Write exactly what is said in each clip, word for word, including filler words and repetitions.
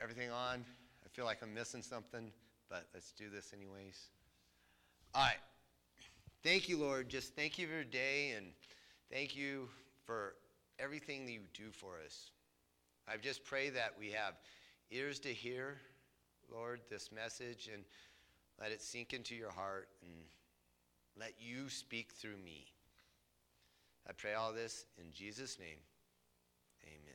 everything on? I feel like I'm missing something, but let's do this anyways. All right. Thank you, Lord. Just thank you for your day, and thank you for everything that you do for us. I just pray that we have ears to hear, Lord, this message, and let it sink into your heart, and let you speak through me. I pray all this in Jesus' name. Amen.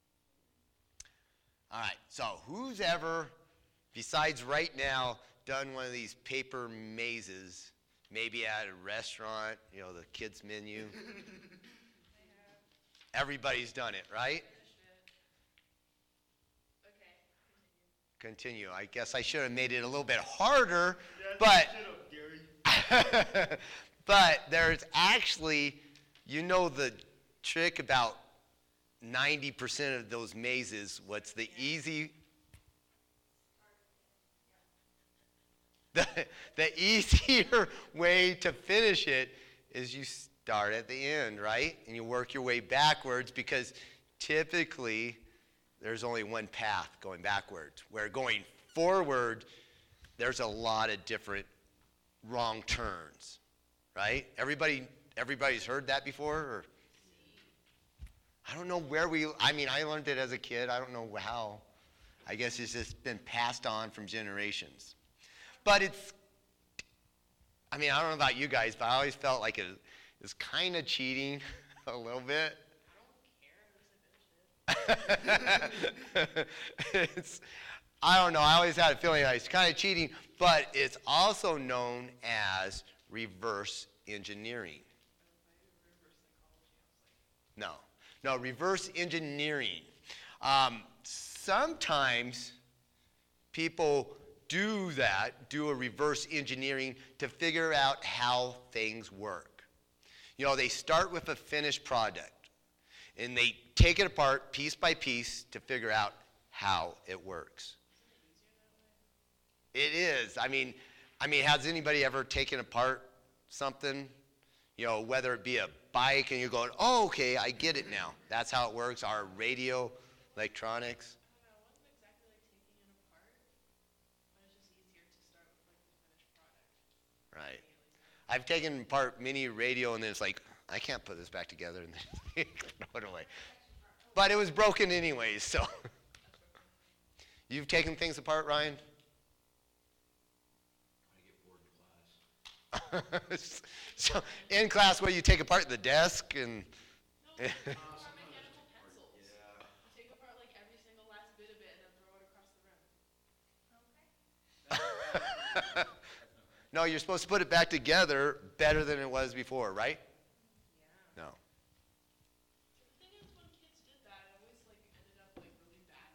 All right, so who's ever, besides right now, done one of these paper mazes, maybe at a restaurant, you know, the kids' menu? Everybody's done it, right? Continue. I guess I should have made it a little bit harder, but but there's actually, you know, the trick about ninety percent of those mazes. What's the easy? The, the easier way to finish it is you start at the end, right? And you work your way backwards, because typically there's only one path going backwards. Where going forward, there's a lot of different wrong turns, right? Everybody, everybody's heard that before? Or? I don't know where we, I mean, I learned it as a kid. I don't know how. I guess it's just been passed on from generations. But it's, I mean, I don't know about you guys, but I always felt like it was kind of cheating a little bit. it's, I don't know. I always had a feeling that it's kind of cheating, but it's also known as reverse engineering. No, no, reverse engineering. Um, sometimes people do that, do a reverse engineering to figure out how things work. You know, they start with a finished product, and they take it apart piece by piece to figure out how it works. It is. I mean, I mean, has anybody ever taken apart something? You know, whether it be a bike and you're going, oh, okay, I get it now. That's how it works. Our radio, electronics. Right. I've taken apart mini radio, and then it's like, I can't put this back together, and then throw it away. But it was broken anyways, so. You've taken things apart, Ryan? I get bored in class. So in class, what, you take apart the desk and? No, we apart mechanical pencils. Yeah. You take apart like every single last bit of it and then throw it across the room. Okay. No, you're supposed to put it back together better than it was before, right? Yeah. No. The thing is, when kids did that, it always like ended up like really bad,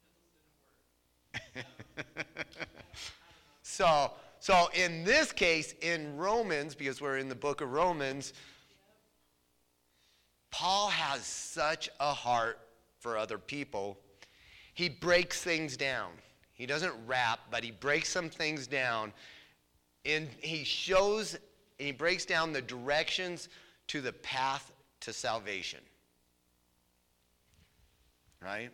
and the pencils didn't work. so, so in this case, in Romans, because we're in the book of Romans, Paul has such a heart for other people. He breaks things down. He doesn't rap, but he breaks some things down. And he shows, and he breaks down the directions to the path to salvation. Right?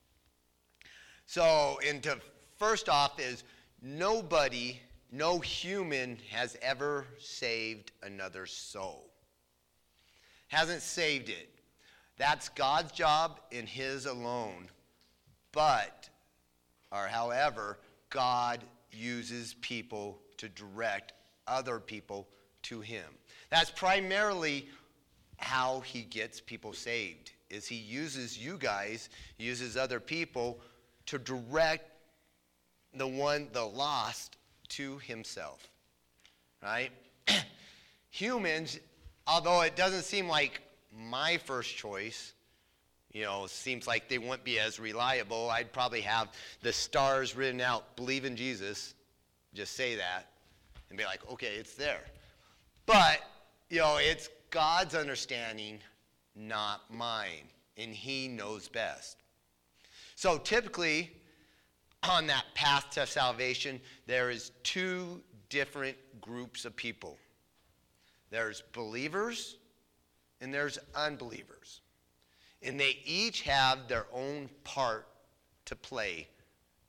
So, and to, first off is, nobody, no human has ever saved another soul. Hasn't saved it. That's God's job and his alone. But, or however, God uses people to direct other people to him. That's primarily how he gets people saved, is he uses you guys, he uses other people to direct the one, the lost, to himself. Right? Humans, although it doesn't seem like my first choice, you know, seems like they wouldn't be as reliable. I'd probably have the stars written out, believe in Jesus, just say that, and be like, okay, it's there. But, you know, it's God's understanding, not mine, and he knows best. So typically, on that path to salvation, there is two different groups of people. There's believers, and there's unbelievers. And they each have their own part to play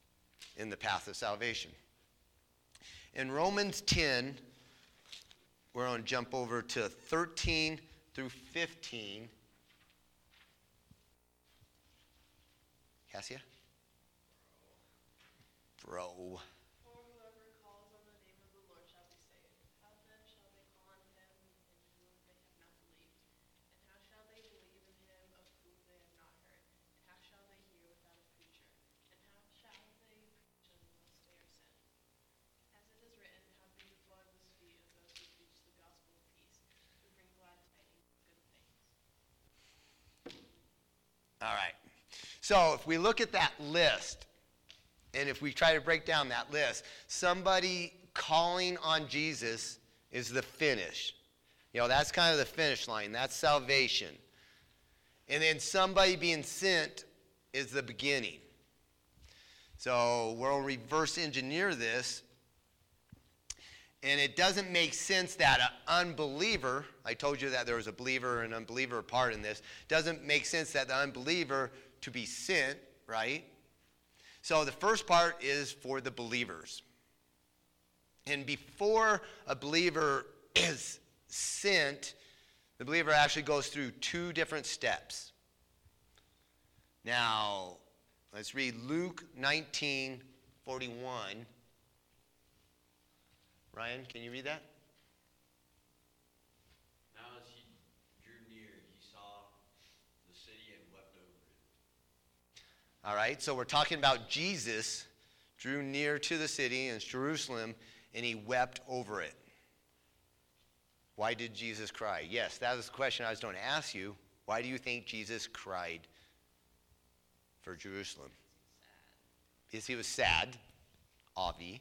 in the path of salvation. In Romans ten, we're going to jump over to thirteen through fifteen. Cassia? Bro. For whoever calls on the name of the Lord shall be saved. How then shall they call on him in whom they have not believed? And how shall they believe in him of whom they have not heard? And how shall they hear without a preacher? And how shall they preach unless they are sent? As it is written, how beautiful are the feet of those who preach the gospel of peace, who bring glad tidings of good things. All right. So if we look at that list, and if we try to break down that list, somebody calling on Jesus is the finish. You know, that's kind of the finish line. That's salvation. And then somebody being sent is the beginning. So we'll reverse engineer this. And it doesn't make sense that an unbeliever, I told you that there was a believer and unbeliever part in this, doesn't make sense that the unbeliever to be sent, right? So the first part is for the believers. And before a believer is sent, the believer actually goes through two different steps. Now, let's read Luke nineteen forty-one. Ryan, can you read that? Now as he drew near, he saw the city and wept over it. All right, so we're talking about Jesus drew near to the city in Jerusalem, and he wept over it. Why did Jesus cry? Yes, that was the question I was going to ask you. Why do you think Jesus cried for Jerusalem? Because he was sad, Avi.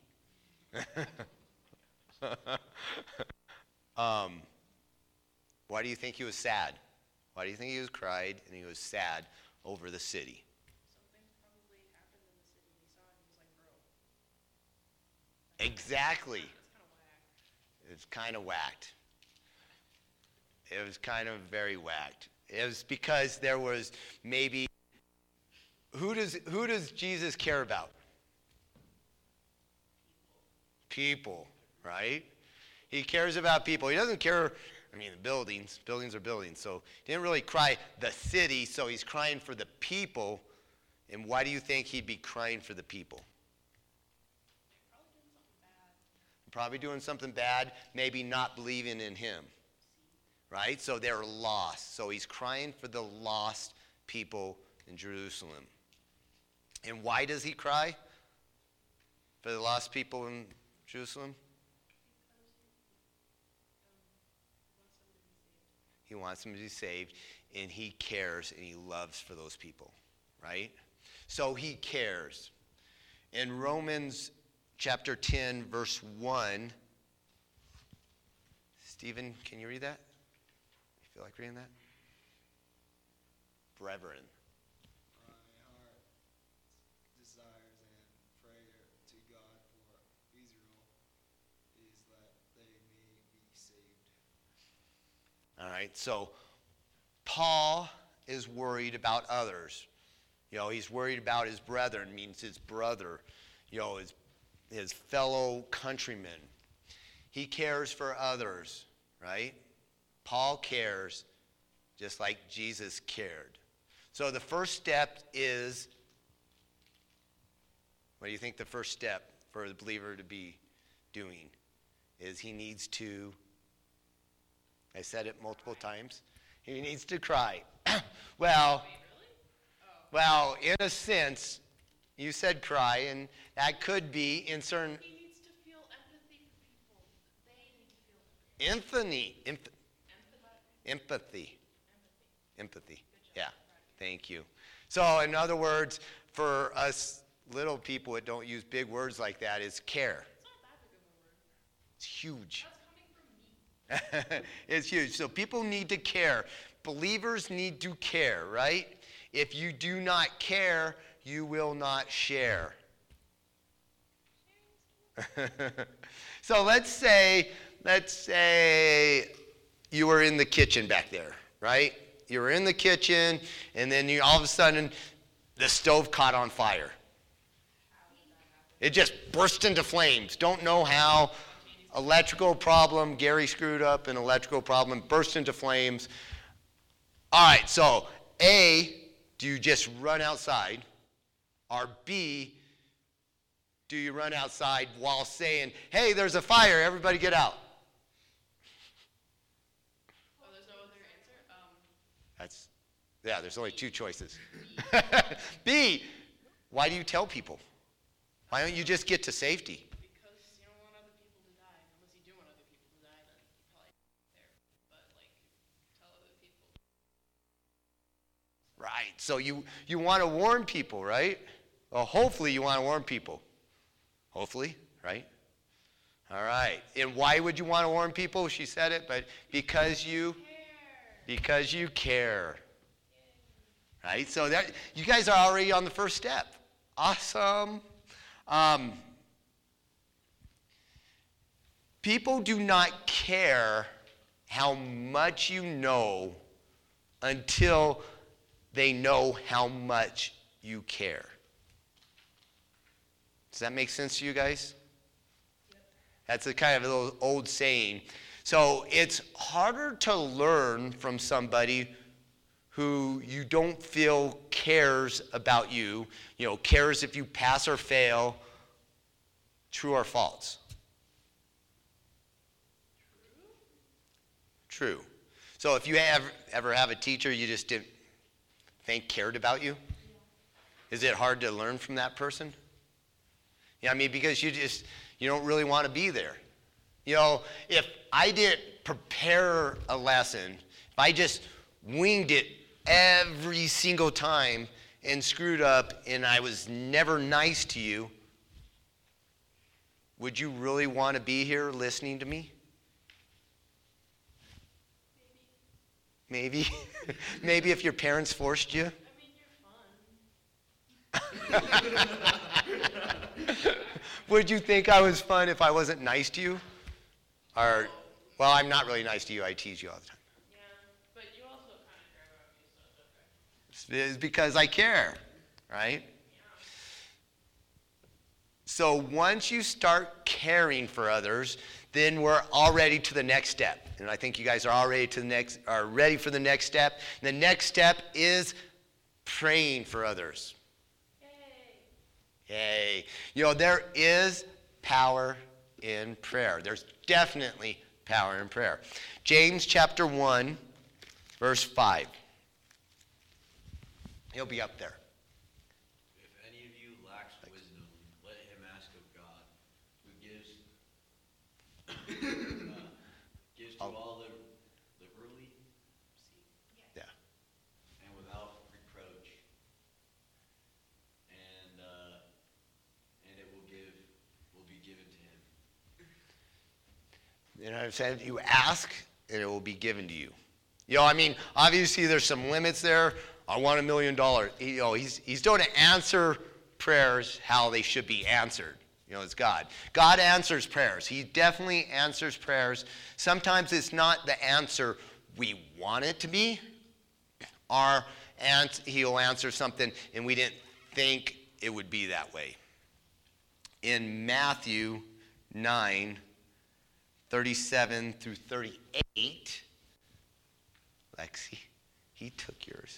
um, why do you think he was sad? Why do you think he was cried and he was sad over the city? Something probably happened in the city. He saw it and he was like, bro. Exactly. That's kind of whack. It was kind of whacked. It was kind of very whacked. It was because there was maybe, who does who does Jesus care about? People, right? He cares about people. He doesn't care, I mean, the buildings. Buildings are buildings. So he didn't really cry the city, so he's crying for the people. And why do you think he'd be crying for the people? Probably doing something bad, maybe not believing in him, right? So they're lost. So he's crying for the lost people in Jerusalem. And why does he cry for the lost people in Jerusalem? He wants them to be saved, and he cares and he loves for those people, right? So he cares. In Romans chapter ten, verse one. Stephen, can you read that? You feel like reading that? Brethren. My heart desires and prayer to God for Israel is that they may be saved. All right, so Paul is worried about others. You know, he's worried about his brethren, means his brother, you know, his his fellow countrymen. He cares for others, right? Paul cares just like Jesus cared. So the first step is, what do you think the first step for the believer to be doing is? He needs to, I said it multiple times, he needs to cry. well, well, in a sense, you said cry, and that could be in certain... He needs to feel empathy for people. They need to feel empathy. Empathy. empathy. Empathy. Empathy. Yeah, thank you. So, in other words, for us little people that don't use big words like that, is care. It's not that big of a word. It's huge. That's coming from me. It's huge. So people need to care. Believers need to care, right? If you do not care, you will not share. So let's say, let's say you were in the kitchen back there, right? You were in the kitchen, and then you all of a sudden the stove caught on fire. It just burst into flames. Don't know how. Electrical problem. Gary screwed up an electrical problem. Burst into flames. All right, so A, do you just run outside? Or B, do you run outside while saying, hey, there's a fire, everybody get out? Oh, there's no other answer? Um, That's, yeah, there's only two choices. B, why do you tell people? Why don't you just get to safety? because you don't want other people to die. Unless you do want other people to die, then you probably there. But, like, tell other people. Right, so you, you want to warn people, right? Well, hopefully you want to warn people. Hopefully, right? All right. And why would you want to warn people? She said it, but because you because you care. Right? So that you guys are already on the first step. Awesome. Um, people do not care how much you know until they know how much you care. Does that make sense to you guys? Yep. That's a kind of a little old saying. So it's harder to learn from somebody who you don't feel cares about you, you know, cares if you pass or fail. True or false? True. True. So if you ever, ever have a teacher you just didn't think cared about you, yeah. Is it hard to learn from that person? Yeah, I mean, because you just, you don't really want to be there. You know, if I didn't prepare a lesson, if I just winged it every single time and screwed up and I was never nice to you, would you really want to be here listening to me? Maybe. Maybe? Maybe if your parents forced you? I mean, you're fun. Would you think I was fun if I wasn't nice to you? Or, well, I'm not really nice to you. I tease you all the time. Yeah, but you also kind of care about me, so it's okay. It's because I care, right? Yeah. So once you start caring for others, then we're already to the next step. And I think you guys are already to the next, are ready for the next step. And the next step is praying for others. Yay. You know, there is power in prayer. There's definitely power in prayer. James chapter one, verse five. He'll be up there. If any of you lacks wisdom, let him ask of God, who gives uh, gives to all the liberally Yeah. and without reproach, and uh, and it will give will be given to him. You know what I'm saying? You ask, and it will be given to you. You know, I mean, obviously there's some limits there. I want a million dollars. You know, he's he's going to answer prayers how they should be answered. You know, it's God. God answers prayers. He definitely answers prayers. Sometimes it's not the answer we want it to be, or and he'll answer something and we didn't think it would be that way. In Matthew nine, thirty-seven through thirty-eight, Lexi, he took yours.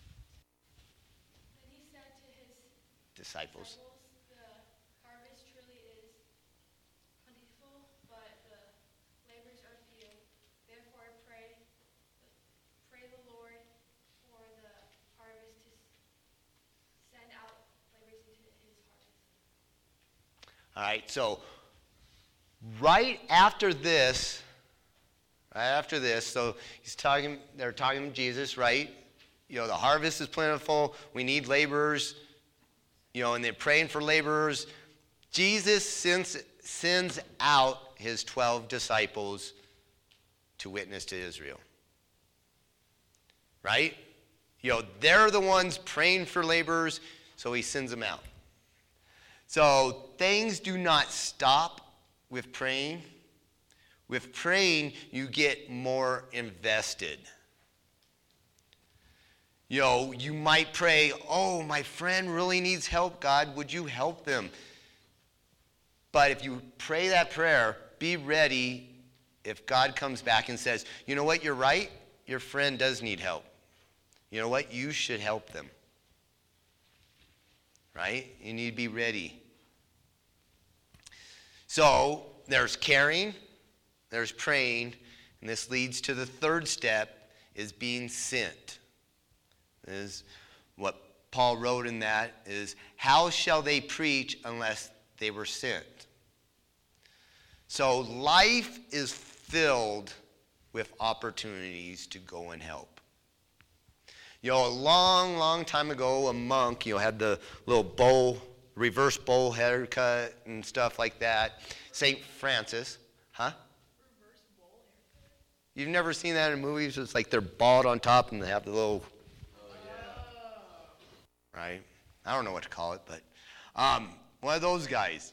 Then he said to his Disciples. disciples, the harvest truly is plentiful, but the labors are few. Therefore pray, pray the Lord for the harvest to send out labors into his harvest. All right, so right after this, right after this, so he's talking, they're talking to Jesus, right? You know, the harvest is plentiful, we need laborers, you know, and they're praying for laborers. Jesus sends, sends out his twelve disciples to witness to Israel. Right? You know, they're the ones praying for laborers, so he sends them out. So things do not stop with praying. With praying, you get more invested. You know, you might pray, oh, my friend really needs help, God. Would you help them? But if you pray that prayer, be ready if God comes back and says, you know what, you're right, your friend does need help. You know what, you should help them. Right? You need to be ready. So there's caring, there's praying, and this leads to the third step, is being sent. Is what Paul wrote in that is, how shall they preach unless they were sent? So life is filled with opportunities to go and help. You know, a long, long time ago, a monk, you know, had the little bowl, reverse bowl haircut and stuff like that. Saint Francis, huh? Reverse bowl haircut? You've never seen that in movies? It's like they're bald on top and they have the little, Oh, yeah. right? I don't know what to call it, but um, one of those guys.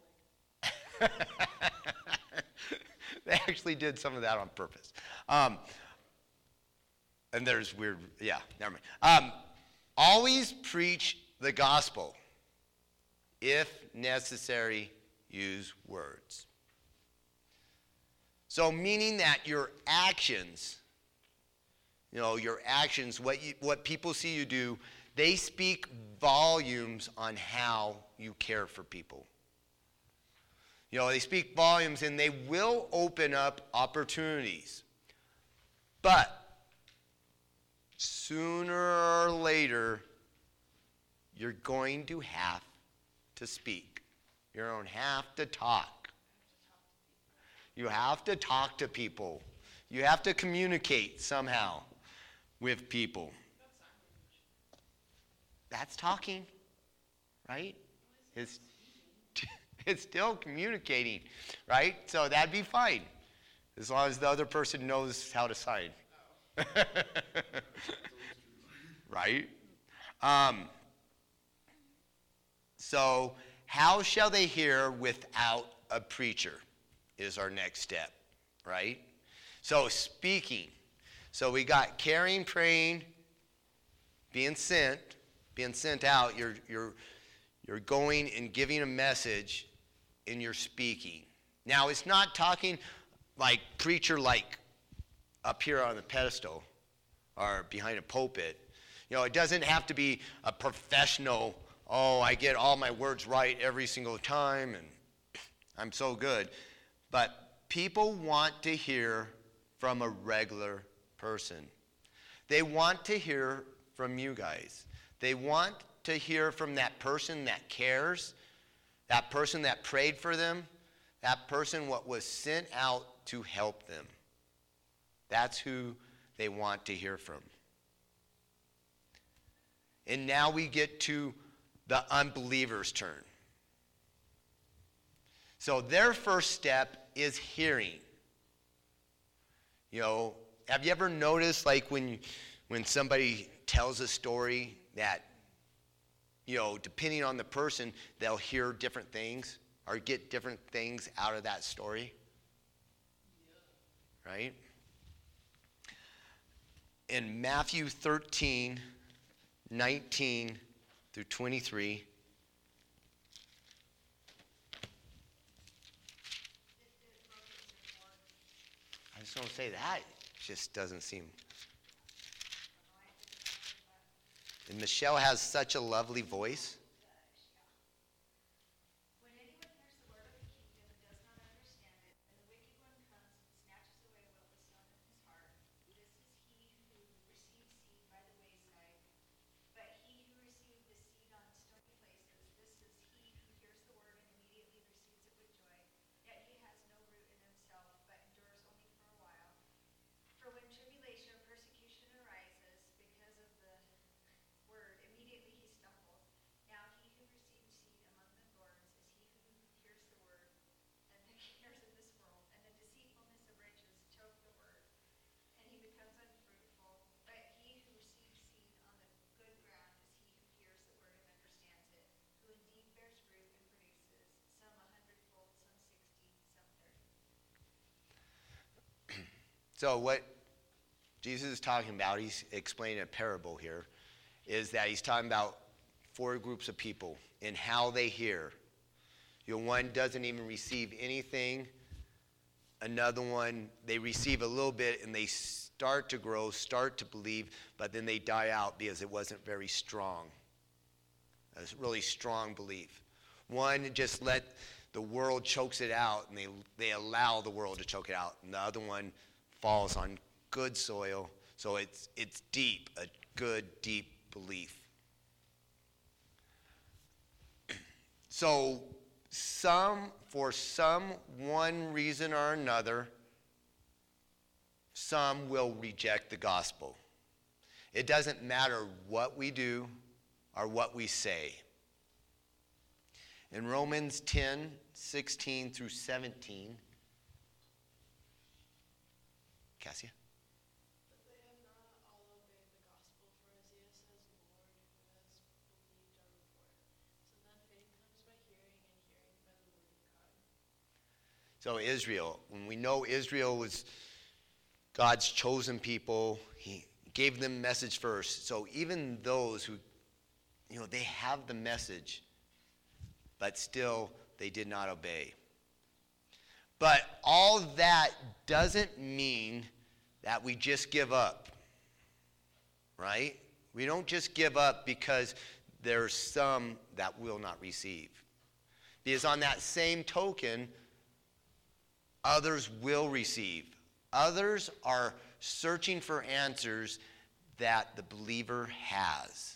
They actually did some of that on purpose. Um, and there's weird, yeah, never mind. Um, always preach the gospel. If necessary, use words. So meaning that your actions, you know, your actions, what you, what people see you do, they speak volumes on how you care for people. You know, they speak volumes and they will open up opportunities. But sooner or later, you're going to have to speak. You don't have to talk. You have to talk to people. You have to communicate somehow with people. That's talking, right? It's It's still communicating, right? So that'd be fine, as long as the other person knows how to sign. Right? Um, so how shall they hear without a preacher is our next step, right? So speaking. So we got caring, praying, being sent, being sent out. You're, you're, you're going and giving a message in your speaking. Now, it's not talking like preacher like up here on the pedestal or behind a pulpit. You know, it doesn't have to be a professional, oh, I get all my words right every single time and I'm so good. But people want to hear from a regular person. They want to hear from you guys. They want to hear from that person that cares, that person that prayed for them, that person what was sent out to help them. That's who they want to hear from. And now we get to the unbeliever's turn. So their first step is hearing. You know, have you ever noticed, like when you, when somebody tells a story that, you know, depending on the person, they'll hear different things or get different things out of that story? Yeah. Right? In Matthew thirteen, nineteen through twenty-three, I just don't say that. Just doesn't seem. And Michelle has such a lovely voice. When anyone hears the word of the kingdom and does not understand it, and the wicked one comes and snatches away what was sown in his heart, this is he who receives seed by the wayside. But he who received the seed on stony places, this is he who hears the word and immediately receives it with joy, yet he has no root in himself, but endures only for a while. For when tribulation or persecution arises because of the word, immediately he stumbles. Now he who received seed among the thorns is he who hears the word, and the cares of this world and the deceitfulness of riches choke the word, and he becomes unfruitful. But he who receives seed on the good ground is he who hears the word and understands it, who indeed bears fruit and produces, some a hundredfold, some sixty, some thirty. So what Jesus is talking about, he's explaining a parable here, is that he's talking about four groups of people and how they hear. You know, one doesn't even receive anything. Another one, they receive a little bit and they start to grow, start to believe, but then they die out because it wasn't very strong. A really strong belief. One just let the world chokes it out and they, they allow the world to choke it out. And the other one falls on good soil, so it's, it's deep, a good, deep belief. So some, for some one reason or another, some will reject the gospel. It doesn't matter what we do or what we say. In Romans ten, sixteen through seventeen, Cassia? But they have not all obeyed the gospel, for Isaiah says, Lord, who has believed our report. So then faith comes by hearing, and hearing by the word of God. So Israel, when we know Israel was God's chosen people, he gave them message first. So even those who, you know, they have the message, but still they did not obey. But all that doesn't mean that we just give up, right? We don't just give up because there's some that will not receive. Because on that same token, others will receive. Others are searching for answers that the believer has.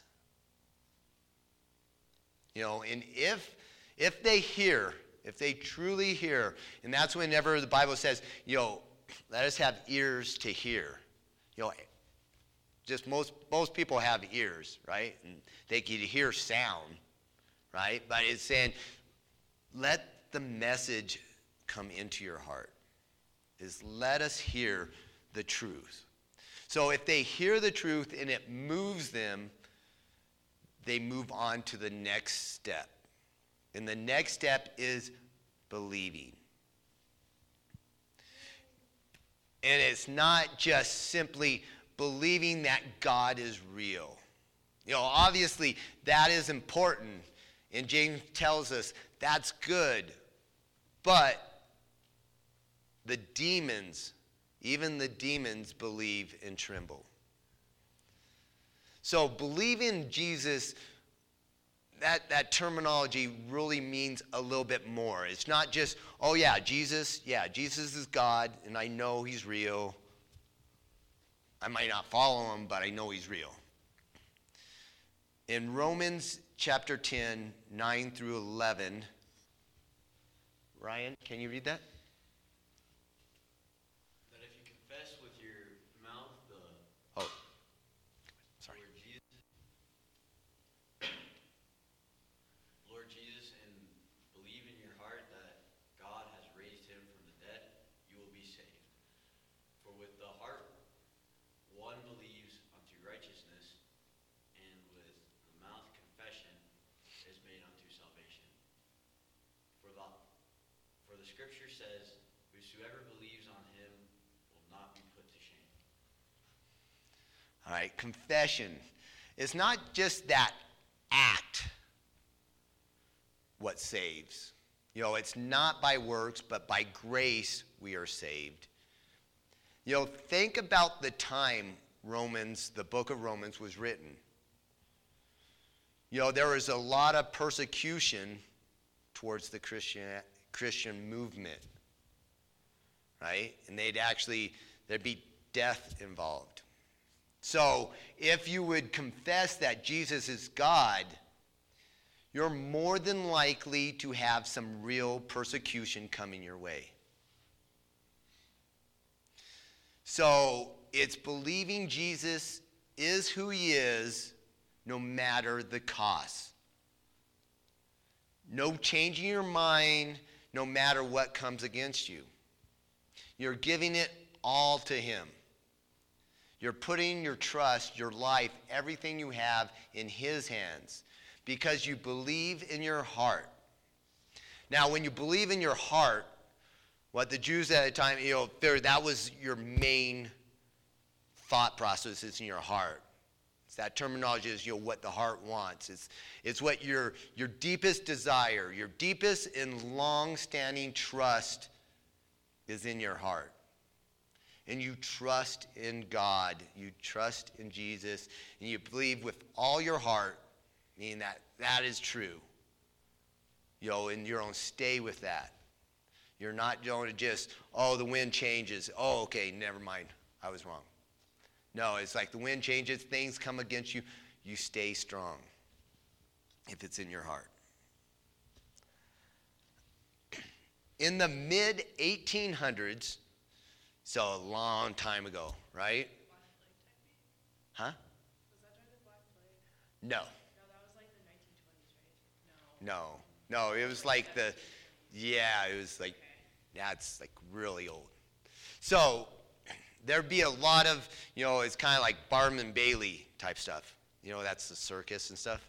You know, and if if they hear, if they truly hear, and that's whenever the Bible says, you know, let us have ears to hear. You know, just most most people have ears, right? And they can hear sound, right? But it's saying, let the message come into your heart. Is let us hear the truth. So if they hear the truth and it moves them, they move on to the next step. And the next step is believing. And it's not just simply believing that God is real. You know, obviously that is important. And James tells us that's good. But the demons, even the demons believe and tremble. So believe in Jesus, that, that terminology really means a little bit more. It's not just, oh yeah, Jesus, yeah, Jesus is God, and I know he's real. I might not follow him, but I know he's real. In Romans chapter ten, nine through eleven, Ryan, can you read that? That if you confess with your mouth the Oh, sorry. Lord Jesus, Lord Jesus, and believe in your heart that God has raised him from the dead, you will be saved. For with the heart one believes unto righteousness, and with the mouth confession is made unto salvation. For the for the scripture says, whosoever believes on him will not be put to shame. All right, confession. It's not just that act what saves. You know, it's not by works, but by grace we are saved. You know, think about the time Romans, the book of Romans was written. You know, there was a lot of persecution towards the Christian Christian movement, right? And they'd actually, there'd be death involved. So if you would confess that Jesus is God, you're more than likely to have some real persecution coming your way. So it's believing Jesus is who he is, no matter the cost. No changing your mind, no matter what comes against you. You're giving it all to him. You're putting your trust, your life, everything you have in his hands because you believe in your heart. Now, when you believe in your heart, what the Jews at the time, you know, that was your main thought process is in your heart. It's that terminology is, you know, what the heart wants. It's, it's what your, your deepest desire, your deepest and long-standing trust is in your heart. And you trust in God. You trust in Jesus. And you believe with all your heart, meaning that that is true. You know, and you're going to stay with that. You're not going to just, oh, the wind changes. Oh, okay, never mind. I was wrong. No, it's like the wind changes, things come against you, you stay strong if it's in your heart. In the mid eighteen hundreds, so a long time ago, right? Huh? Was that during the Black Plague? No. No, that was like the nineteen twenties, right? No. No. No, it was like the, yeah, it was like, yeah, it's like really old. So, there'd be a lot of, you know, it's kind of like Barnum and Bailey type stuff. You know, that's the circus and stuff.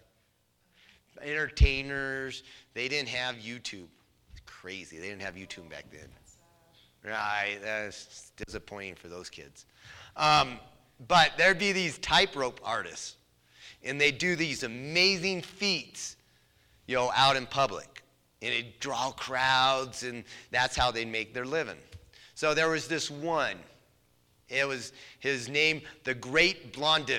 Entertainers, they didn't have YouTube. It's crazy. They didn't have YouTube back then. Right, that's disappointing for those kids. Um, but there'd be these tightrope artists, and they do these amazing feats, you know, out in public. And it'd draw crowds, and that's how they'd make their living. So there was this one. It was his name, the Great Blondin.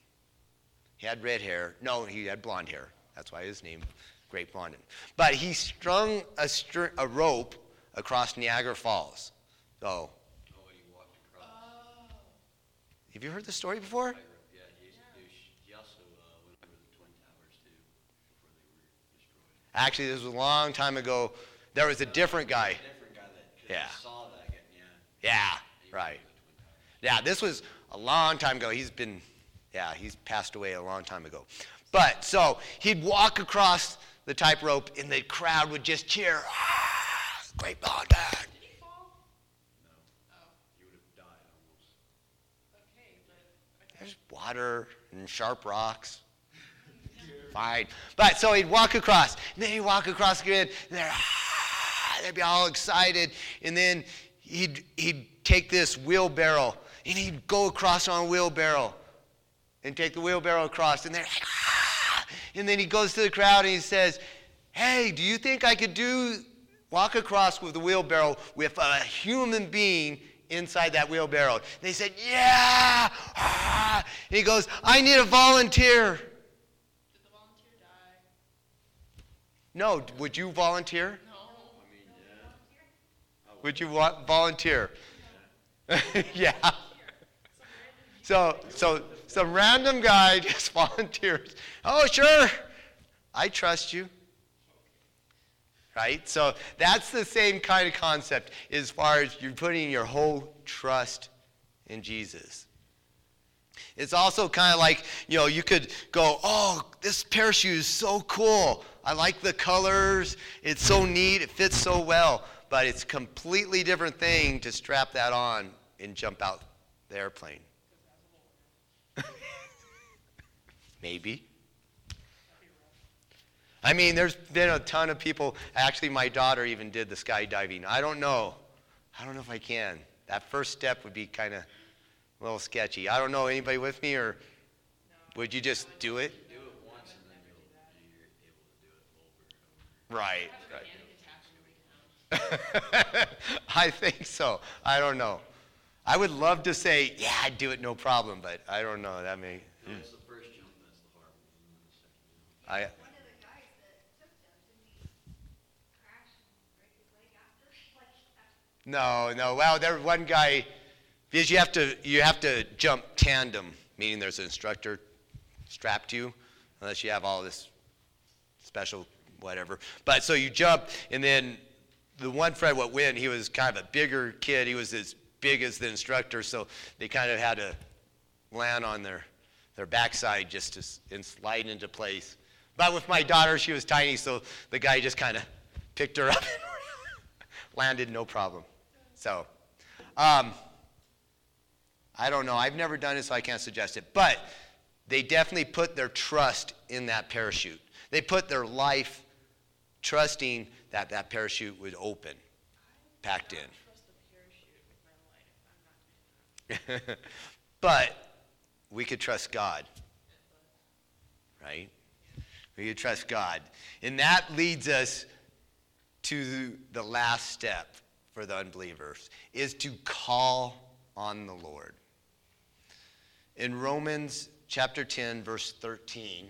He had red hair. No, he had blonde hair. That's why his name, Great Blondin. But he strung a, str- a rope across Niagara Falls. So, Oh, when he walked across. Oh. have you heard the story before? I- Yeah, he used to do, sh- he also uh, went over the Twin Towers too, before they were destroyed. Actually, this was a long time ago. There was a different guy. Different guy that 'cause Yeah. he saw that, guy, yeah. Yeah, He went right. over the Twin Towers. Yeah, this was a long time ago. He's been, yeah, he's passed away a long time ago. But, so, he'd walk across the tightrope, and the crowd would just cheer, ah, Great Blondin. Did he fall? No, Oh. he would have died almost. Okay, but. Okay. There's water and sharp rocks. Fine. But so he'd walk across, and then he'd walk across again, and they're, ah, they'd be all excited. And then he'd, he'd take this wheelbarrow, and he'd go across on a wheelbarrow and take the wheelbarrow across. And they're like, ah. And then he goes to the crowd, and he says, hey, do you think I could do walk across with the wheelbarrow with a human being inside that wheelbarrow? And they said, yeah. Ah. And he goes, I need a volunteer. Did the volunteer die? No, would you volunteer? No. I mean, yeah. Would you wa- volunteer? Yeah. So, so some random guy just volunteers. Oh, sure. I trust you. Right? So that's the same kind of concept as far as you're putting your whole trust in Jesus. It's also kind of like, you know, you could go, oh, this parachute is so cool. I like the colors. It's so neat. It fits so well. But it's a completely different thing to strap that on and jump out the airplane. Maybe. I mean, there's been a ton of people. Actually, my daughter even did the skydiving. I don't know. I don't know if I can. That first step would be kind of a little sketchy. I don't know. Anybody with me, or would you just do it? Do it once and then you'll, you're able to do it over and over. Right. Right. I think so. I don't know. I would love to say, yeah, I'd do it, no problem, but I don't know. That may. No, it's the first jump that's the hard one, and then the second jump. I. One of the guys that took them, didn't he crash and break his leg after? Like, after No, no. Well, there one guy, because you have to you have to jump tandem, meaning there's an instructor strapped to you, unless you have all this special whatever. But so you jump, and then the one Fred what win, he was kind of a bigger kid. He was as big as the instructor, so they kind of had to land on their their backside just to s- and slide into place. But with my daughter, she was tiny, so the guy just kind of picked her up and landed no problem. So, um, I don't know. I've never done it, so I can't suggest it. But they definitely put their trust in that parachute. They put their life trusting that that parachute would open, packed in. Trust the parachute with my life. I'm not doing that. But we could trust God. right? Will you trust God? And that leads us to the last step for the unbelievers, is to call on the Lord. In Romans chapter ten, verse thirteen,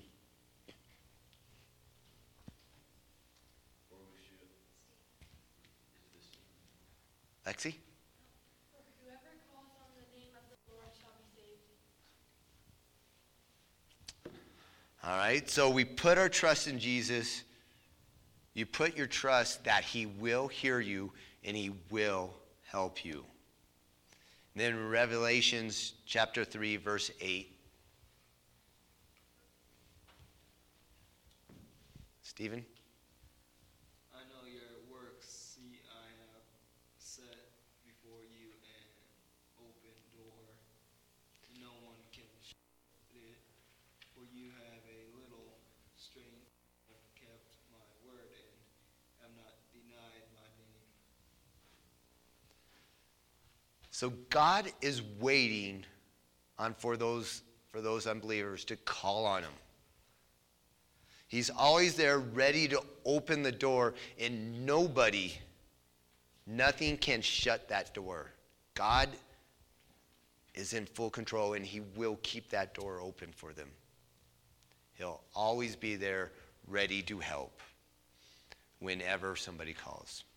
Lexi? For whoever calls on the name of the Lord shall be saved. All right, so we put our trust in Jesus. You put your trust that he will hear you and he will help you. And then Revelations chapter three, verse eight. Stephen? I know your works. See, I have set before you an open door. No one can shut it. For you have a little strength, have kept my word, and have not denied my name. So God is waiting on for those for those unbelievers to call on him. He's always there ready to open the door, and nobody, nothing can shut that door. God is in full control, and he will keep that door open for them. He'll always be there ready to help whenever somebody calls.